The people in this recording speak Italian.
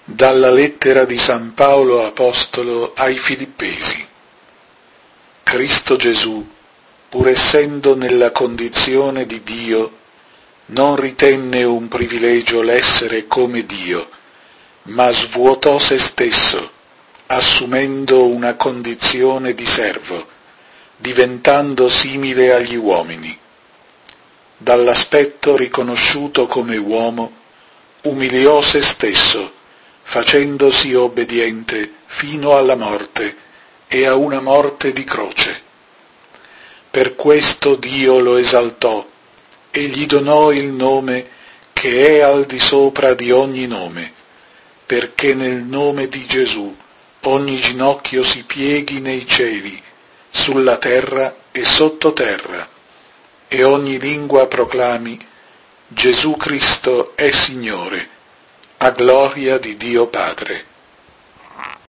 Dalla lettera di San Paolo Apostolo ai Filippesi. Cristo Gesù, pur essendo nella condizione di Dio, non ritenne un privilegio l'essere come Dio, ma svuotò se stesso, assumendo una condizione di servo, diventando simile agli uomini. Dall'aspetto riconosciuto come uomo, umiliò se stesso, facendosi obbediente fino alla morte e a una morte di croce. Per questo Dio lo esaltò e gli donò il nome che è al di sopra di ogni nome, perché nel nome di Gesù ogni ginocchio si pieghi nei cieli, sulla terra e sottoterra, e ogni lingua proclami: Gesù Cristo è Signore, a gloria di Dio Padre.